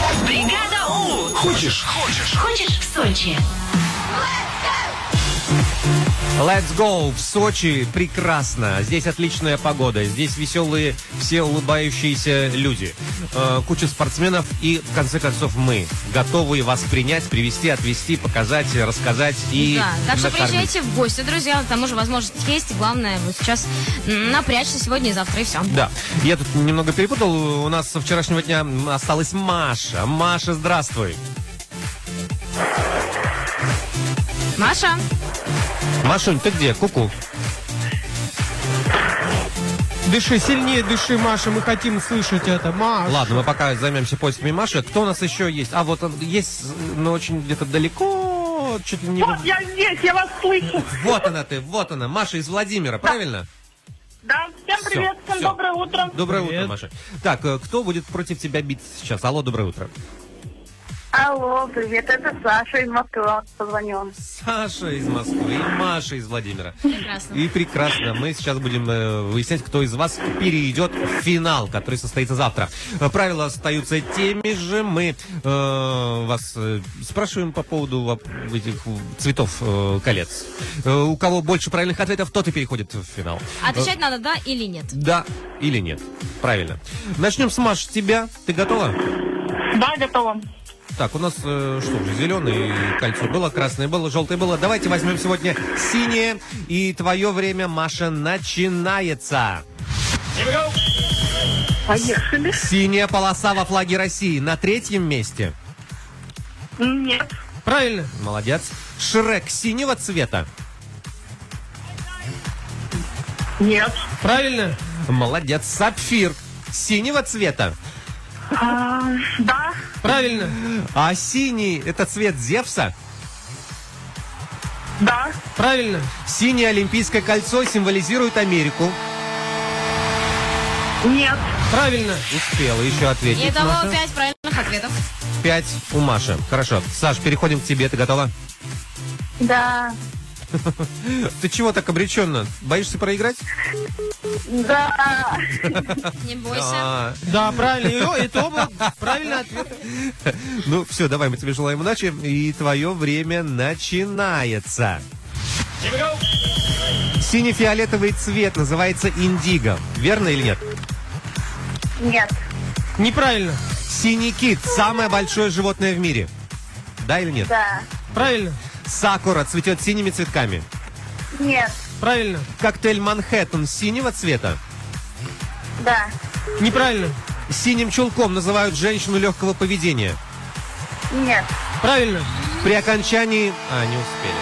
Бригада У. Хочешь в Сочи? Let's go! В Сочи прекрасно. Здесь отличная погода. Здесь веселые, все улыбающиеся люди. Куча спортсменов. И, в конце концов, мы готовы вас принять, привести, отвезти, показать, рассказать и да, так что накормить. приезжайте в гости, друзья. К тому же возможность есть. Главное, вот сейчас напрячься сегодня и завтра, и все. Да. Я тут немного перепутал. У нас со вчерашнего дня осталась Маша. Маша, здравствуй. Маша. Машунь, ты где? Ку-ку. Дыши, сильнее дыши, Маша, мы хотим слышать это, Маша. Ладно, мы пока займемся поисками Маши. Кто у нас еще есть? А вот он есть, но очень где-то далеко, чуть ли не... Вот я здесь, я вас слышу. Вот она ты, вот она. Маша из Владимира, правильно? Да, всем привет, всем доброе утро. Доброе Привет. утро, Маша. Так, кто будет против тебя биться сейчас? Алло, доброе утро. Алло, привет, это Саша из Москвы позвонил. Саша из Москвы и Маша из Владимира. Прекрасно. И прекрасно. Мы сейчас будем выяснять, кто из вас перейдет в финал, который состоится завтра. Правила остаются теми же. Мы вас спрашиваем по поводу этих цветов колец. У кого больше правильных ответов, тот и переходит в финал. Отвечать надо да или нет. Да или нет. Правильно. Начнем с Маш, с тебя. Ты готова? Да, готова. Так, у нас что же, зеленое кольцо было, красное было, желтое было. Давайте возьмем сегодня синее. И твое время, Маша, начинается. Поехали. Синяя полоса во флаге России на 3-м месте. Нет. Правильно. Молодец. Шрек синего цвета. Нет. Правильно. Молодец. Сапфир синего цвета. Да. Правильно. А синий это цвет Зевса. Да. Правильно. Синее олимпийское кольцо символизирует Америку. Нет. Правильно. Успела еще ответить. Итого Маша. 5 правильных ответов. 5 у Маши. Хорошо. Саш, переходим к тебе. Ты готова? Да. Ты чего так обреченно? Боишься проиграть? Да. Не бойся. А, Да, правильно. Это оба правильный ответ. Ну, все, давай, мы тебе желаем удачи. И твое время начинается. Сине-фиолетовый цвет называется индиго. Верно или нет? Нет. Неправильно. Синий кит – самое большое животное в мире. Да или нет? Да. Правильно. Сакура цветет синими цветками. Нет. Правильно. Коктейль Манхэттен синего цвета. Да. Неправильно. Синим чулком называют женщину легкого поведения. Нет. Правильно. При окончании... не успели.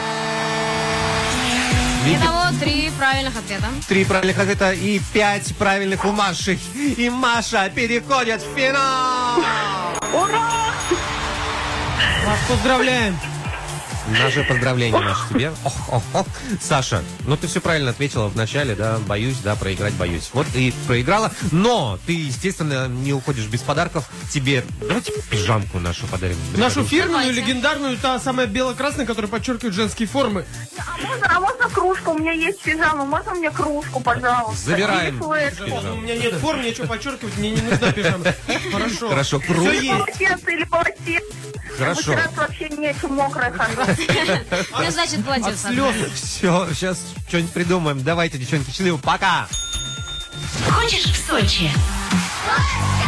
Итого 3 правильных ответа. 3 правильных ответа и 5 правильных у Маши. И Маша переходит в финал! Ура! Вас поздравляем. Наше поздравление, Маша, тебе. Саша, ну ты все правильно ответила в начале, да, боюсь, да, проиграть боюсь. Вот и проиграла, но ты, естественно, не уходишь без подарков. Тебе, давайте пижамку нашу подарим. Нашу фирменную, Давайте. легендарную, та самая бело-красная, которая подчеркивает женские формы. А можно кружку? У меня есть пижама. Можно мне кружку, пожалуйста? Забираем. И флешку. У Пижаму. меня нет формы, нечего подчеркивать, мне не нужна пижама. Хорошо. Хорошо, Все круто. есть. Полотенце или полотенце? Хорошо. Вытирать вообще нечем, мокрое хожу. Ну, значит, От платье. слез. Все, сейчас что-нибудь придумаем. Давайте, девчонки, счастливо, пока! Хочешь в Сочи?